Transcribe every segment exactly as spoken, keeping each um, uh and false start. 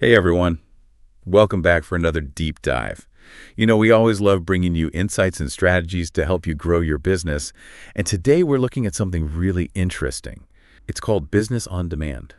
Hey everyone, welcome back for another deep dive. You know, we always love bringing you insights and strategies to help you grow your business, and today we're looking at something really interesting. It's called Business on Demand.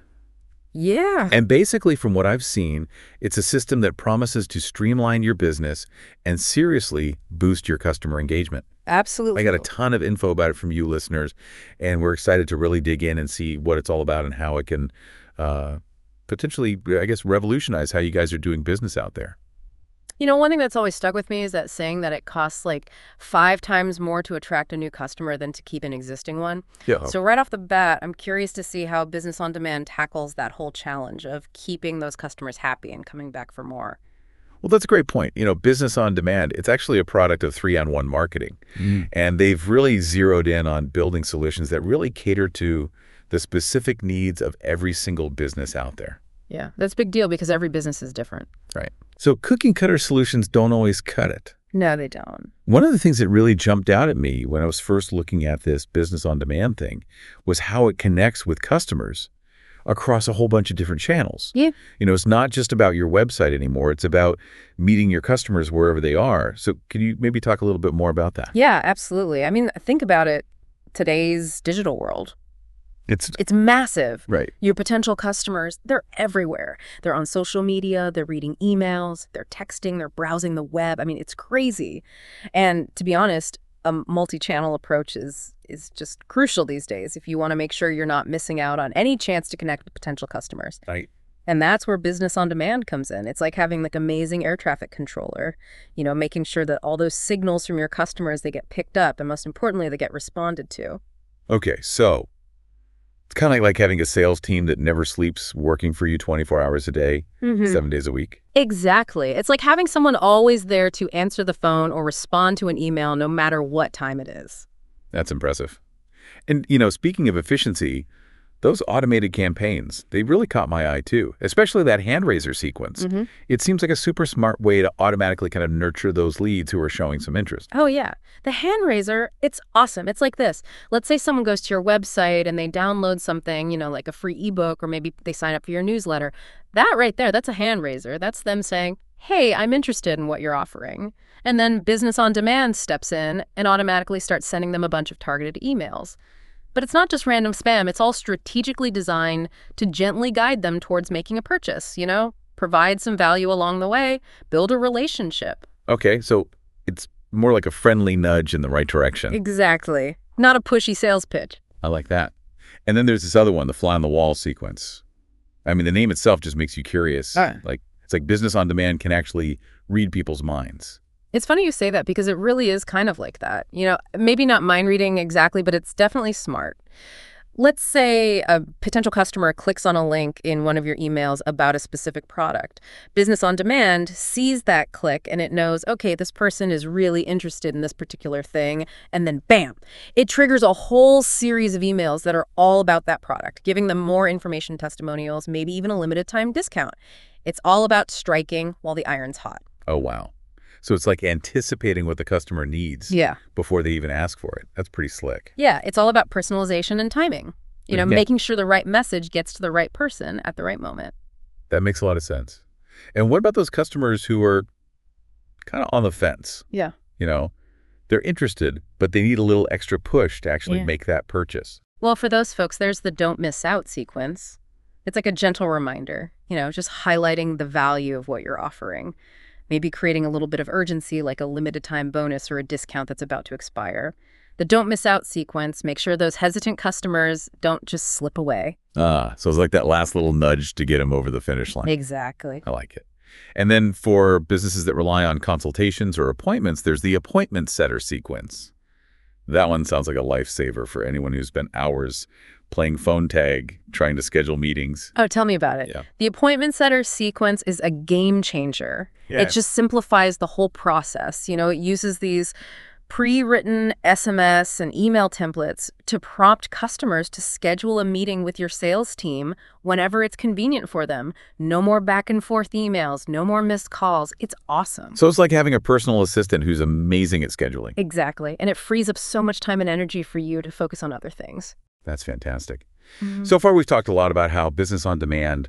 Yeah, And basically, from what I've seen, it's a system that promises to streamline your business and seriously boost your customer engagement. absolutely. I got a ton of info about it from you listeners, and we're excited to really dig in and see what it's all about and how it can uh, potentially, I guess, revolutionize how you guys are doing business out there. You know, one thing that's always stuck with me is that saying that it costs like five times more to attract a new customer than to keep an existing one. Yeah. So right off the bat, I'm curious to see how Business on Demand tackles that whole challenge of keeping those customers happy and coming back for more. Well, that's a great point. You know, Business on Demand, it's actually a product of three on one marketing. Mm. And they've really zeroed in on building solutions that really cater to the specific needs of every single business out there. Yeah, that's a big deal because every business is different. Right. So cookie cutter solutions don't always cut it. No, they don't. One of the things that really jumped out at me when I was first looking at this Business on Demand thing was how it connects with customers across a whole bunch of different channels. Yeah. You know, it's not just about your website anymore. It's about meeting your customers wherever they are. So can you maybe talk a little bit more about that? Yeah, absolutely. I mean, think about it. Today's digital world. It's It's massive. right. Your potential customers, they're everywhere. They're on social media, they're reading emails, they're texting, they're browsing the web. I mean, it's crazy. And to be honest, a multi-channel approach is, is just crucial these days if you want to make sure you're not missing out on any chance to connect with potential customers. Right. And that's where Business on Demand comes in. It's like having like amazing air traffic controller, you know, making sure that all those signals from your customers, they get picked up, and most importantly, they get responded to. Okay, so it's kind of like having a sales team that never sleeps, working for you twenty-four hours a day, Mhm. seven days a week. Exactly. It's like having someone always there to answer the phone or respond to an email no matter what time it is. That's impressive. And, you know, speaking of efficiency, those automated campaigns, they really caught my eye too, especially that hand raiser sequence. Mhm. It seems like a super smart way to automatically kind of nurture those leads who are showing some interest. Oh, yeah. The hand raiser, it's awesome. It's like this. Let's say someone goes to your website and they download something, you know, like a free ebook, or maybe they sign up for your newsletter. That right there, that's a hand raiser. That's them saying, hey, I'm interested in what you're offering. And then Business on Demand steps in and automatically starts sending them a bunch of targeted emails. But it's not just random spam. It's all strategically designed to gently guide them towards making a purchase, you know, provide some value along the way, build a relationship. Okay, so it's more like a friendly nudge in the right direction. Exactly. Not a pushy sales pitch. I like that. And then there's this other one, the fly on the wall sequence. I mean, the name itself just makes you curious. Ah. Like, it's like Business on Demand can actually read people's minds. It's funny you say that because it really is kind of like that. You know, maybe not mind reading exactly, but it's definitely smart. Let's say a potential customer clicks on a link in one of your emails about a specific product. Business on Demand sees that click and it knows, okay, this person is really interested in this particular thing. And then bam, it triggers a whole series of emails that are all about that product, giving them more information, testimonials, maybe even a limited time discount. It's all about striking while the iron's hot. Oh, wow. So it's like anticipating what the customer needs Yeah. before they even ask for it. That's pretty slick. Yeah, it's all about personalization and timing. You know, Yeah. making sure the right message gets to the right person at the right moment. That makes a lot of sense. And what about those customers who are kind of on the fence? Yeah. You know, they're interested, but they need a little extra push to actually Yeah. make that purchase. Well, for those folks, there's the don't miss out sequence. It's like a gentle reminder, you know, just highlighting the value of what you're offering. Maybe creating a little bit of urgency, like a limited time bonus or a discount that's about to expire. The don't miss out sequence, make sure those hesitant customers don't just slip away. Ah, so it's like that last little nudge to get them over the finish line. Exactly. I like it. And then for businesses that rely on consultations or appointments, there's the appointment setter sequence. That one sounds like a lifesaver for anyone who's spent hours playing phone tag, trying to schedule meetings. Oh, tell me about it. Yeah. The appointment setter sequence is a game changer. Yeah. It just simplifies the whole process. You know, it uses these pre-written S M S and email templates to prompt customers to schedule a meeting with your sales team whenever it's convenient for them. No more back and forth emails, no more missed calls. It's awesome. So it's like having a personal assistant who's amazing at scheduling. Exactly. And it frees up so much time and energy for you to focus on other things. That's fantastic. Mhm. So far, we've talked a lot about how Business on Demand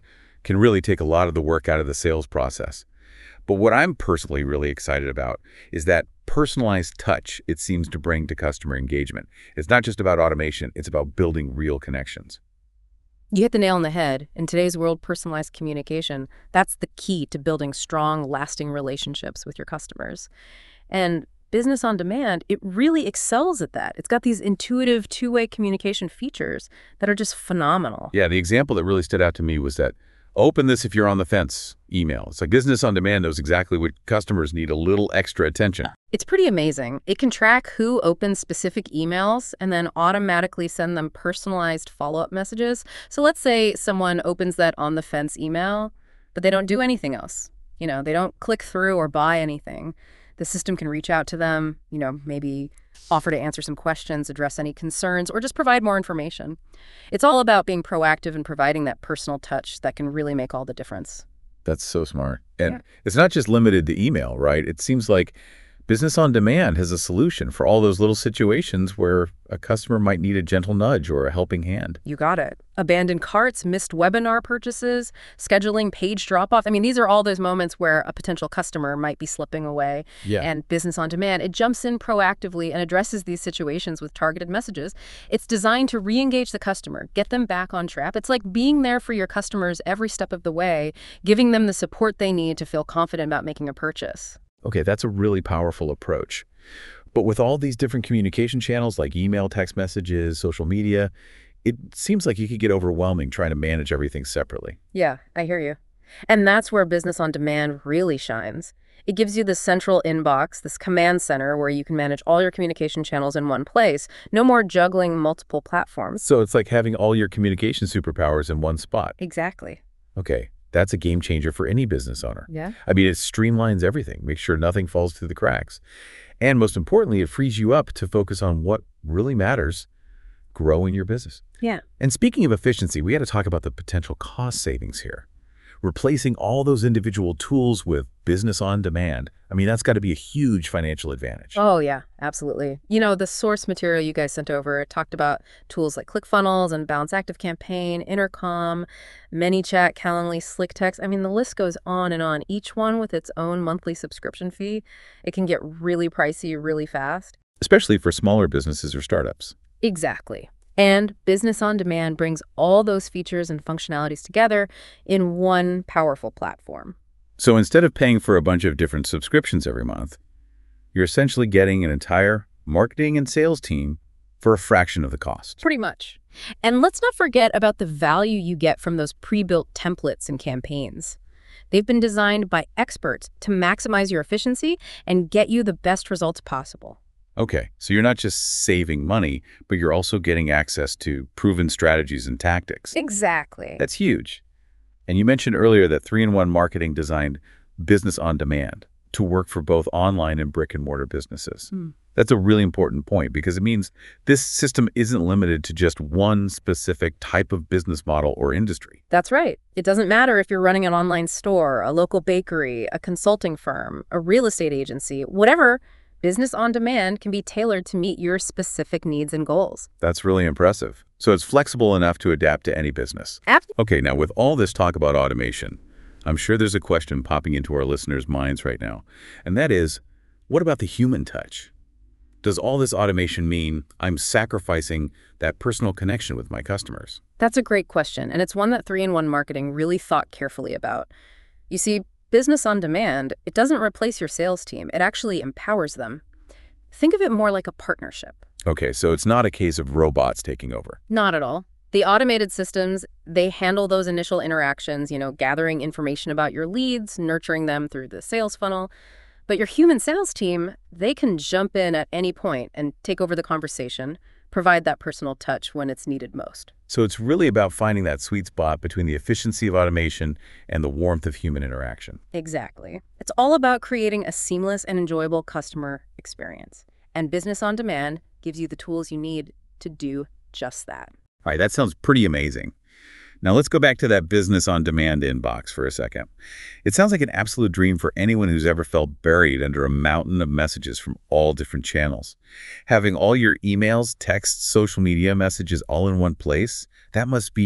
can really take a lot of the work out of the sales process. But what I'm personally really excited about is that personalized touch it seems to bring to customer engagement. It's not just about automation, it's about building real connections. You hit the nail on the head. In today's world, personalized communication, that's the key to building strong, lasting relationships with your customers. And Business on Demand, it really excels at that. It's got these intuitive two-way communication features that are just phenomenal. Yeah, the example that really stood out to me was that open this if you're on the fence email. It's like Business on Demand knows exactly what customers need a little extra attention. It's pretty amazing. It can track who opens specific emails and then automatically send them personalized follow-up messages. So let's say someone opens that on the fence email, but they don't do anything else. You know, they don't click through or buy anything. The system can reach out to them, you know, maybe offer to answer some questions, address any concerns, or just provide more information. It's all about being proactive and providing that personal touch that can really make all the difference. That's so smart. And Yeah. it's not just limited to email, right? It seems like Business on Demand has a solution for all those little situations where a customer might need a gentle nudge or a helping hand. You got it. Abandoned carts, missed webinar purchases, scheduling page drop-off. I mean, these are all those moments where a potential customer might be slipping away. Yeah. And Business on Demand, it jumps in proactively and addresses these situations with targeted messages. It's designed to re-engage the customer, get them back on track. It's like being there for your customers every step of the way, giving them the support they need to feel confident about making a purchase. Okay, that's a really powerful approach. But with all these different communication channels like email, text messages, social media, it seems like you could get overwhelming trying to manage everything separately. Yeah, I hear you. And that's where Business on Demand really shines. It gives you this central inbox, this command center where you can manage all your communication channels in one place. No more juggling multiple platforms. So it's like having all your communication superpowers in one spot. Exactly. Okay, that's a game changer for any business owner. Yeah. I mean, it streamlines everything, makes sure nothing falls through the cracks. And most importantly, it frees you up to focus on what really matters, growing your business. Yeah. And speaking of efficiency, we got to talk about the potential cost savings here. Replacing all those individual tools with Business on Demand, I mean, that's got to be a huge financial advantage. Oh, yeah, absolutely. You know, the source material you guys sent over, it talked about tools like ClickFunnels and Balance Active Campaign, Intercom, ManyChat, Calendly, SlickText. I mean, the list goes on and on, each one with its own monthly subscription fee. It can get really pricey really fast. Especially for smaller businesses or startups. Exactly. And Business on Demand brings all those features and functionalities together in one powerful platform. So instead of paying for a bunch of different subscriptions every month, you're essentially getting an entire marketing and sales team for a fraction of the cost. Pretty much. And let's not forget about the value you get from those pre-built templates and campaigns. They've been designed by experts to maximize your efficiency and get you the best results possible. Okay, so you're not just saving money, but you're also getting access to proven strategies and tactics. Exactly. That's huge. And you mentioned earlier that three in one Marketing designed Business on Demand to work for both online and brick and mortar businesses. Hmm. That's a really important point because it means this system isn't limited to just one specific type of business model or industry. That's right. It doesn't matter if you're running an online store, a local bakery, a consulting firm, a real estate agency, whatever. Business on Demand can be tailored to meet your specific needs and goals. That's really impressive. So it's flexible enough to adapt to any business. Absolutely. Okay, now with all this talk about automation, I'm sure there's a question popping into our listeners' minds right now. And that is, what about the human touch? Does all this automation mean I'm sacrificing that personal connection with my customers? That's a great question, and it's one that three in one Marketing really thought carefully about. You see, Business on Demand, it doesn't replace your sales team. It actually empowers them. Think of it more like a partnership. Okay, so it's not a case of robots taking over. Not at all. The automated systems, they handle those initial interactions, you know, gathering information about your leads, nurturing them through the sales funnel. But your human sales team, they can jump in at any point and take over the conversation, provide that personal touch when it's needed most. So it's really about finding that sweet spot between the efficiency of automation and the warmth of human interaction. Exactly. It's all about creating a seamless and enjoyable customer experience. And Business on Demand gives you the tools you need to do just that. All right, that sounds pretty amazing. Now let's go back to that Business on Demand inbox for a second. It sounds like an absolute dream for anyone who's ever felt buried under a mountain of messages from all different channels. Having all your emails, texts, social media messages all in one place, that must be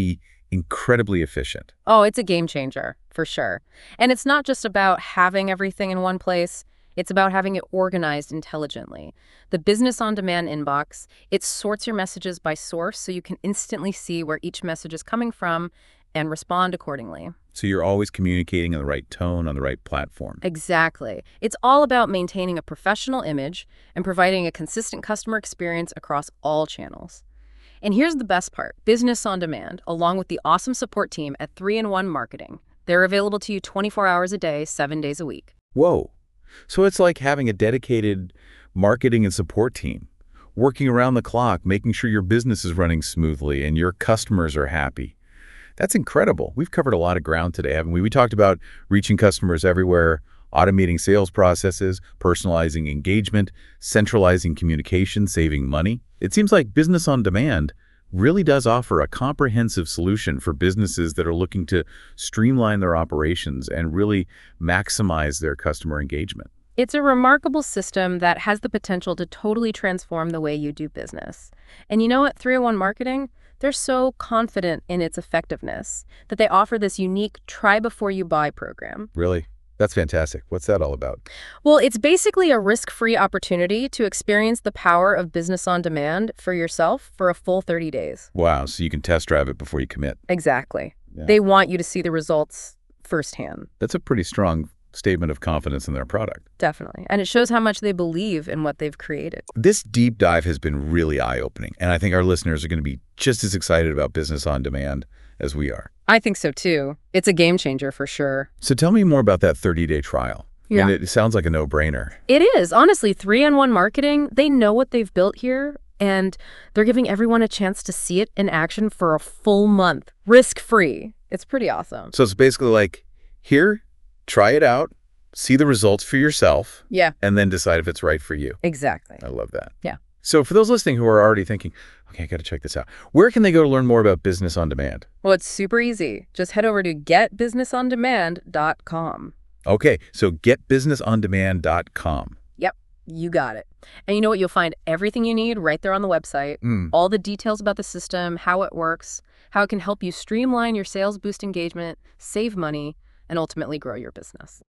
incredibly efficient. Oh, it's a game changer, for sure. And it's not just about having everything in one place. It's about having it organized intelligently. The Business on Demand inbox, it sorts your messages by source so you can instantly see where each message is coming from and respond accordingly. So you're always communicating in the right tone on the right platform. Exactly. It's all about maintaining a professional image and providing a consistent customer experience across all channels. And here's the best part. Business on Demand, along with the awesome support team at three in one Marketing. They're available to you twenty-four hours a day, seven days a week. Whoa. So it's like having a dedicated marketing and support team, working around the clock, making sure your business is running smoothly and your customers are happy. That's incredible. We've covered a lot of ground today, haven't we? We talked about reaching customers everywhere, automating sales processes, personalizing engagement, centralizing communication, saving money. It seems like Business on Demand really does offer a comprehensive solution for businesses that are looking to streamline their operations and really maximize their customer engagement. It's a remarkable system that has the potential to totally transform the way you do business. And you know what, three oh one Marketing? They're so confident in its effectiveness that they offer this unique try before you buy program. Really? That's fantastic. What's that all about? Well, it's basically a risk-free opportunity to experience the power of Business on Demand for yourself for a full thirty days. Wow, so you can test drive it before you commit. Exactly. Yeah. They want you to see the results firsthand. That's a pretty strong statement of confidence in their product. Definitely. And it shows how much they believe in what they've created. This deep dive has been really eye-opening, and I think our listeners are going to be just as excited about Business on Demand as we are. I think so, too. It's a game changer for sure. So tell me more about that thirty-day trial. Yeah. And it sounds like a no-brainer. It is. Honestly, three in one Marketing, they know what they've built here, and they're giving everyone a chance to see it in action for a full month, risk-free. It's pretty awesome. So it's basically like, here, try it out, see the results for yourself, Yeah, and then decide if it's right for you. exactly. I love that. Yeah. So for those listening who are already thinking, okay, I got to check this out, where can they go to learn more about Business on Demand? Well, it's super easy. Just head over to get business on demand dot com. Okay, so get business on demand dot com. Yep, you got it. And you know what? You'll find everything you need right there on the website. Mm. All the details about the system, how it works, how it can help you streamline your sales, boost engagement, save money, and ultimately grow your business.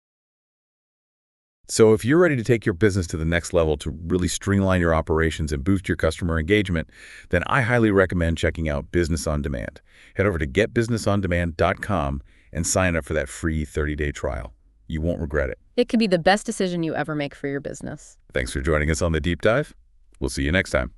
So if you're ready to take your business to the next level to really streamline your operations and boost your customer engagement, then I highly recommend checking out Business on Demand. Head over to get business on demand dot com and sign up for that free thirty-day trial. You won't regret it. It could be the best decision you ever make for your business. Thanks for joining us on The Deep Dive. We'll see you next time.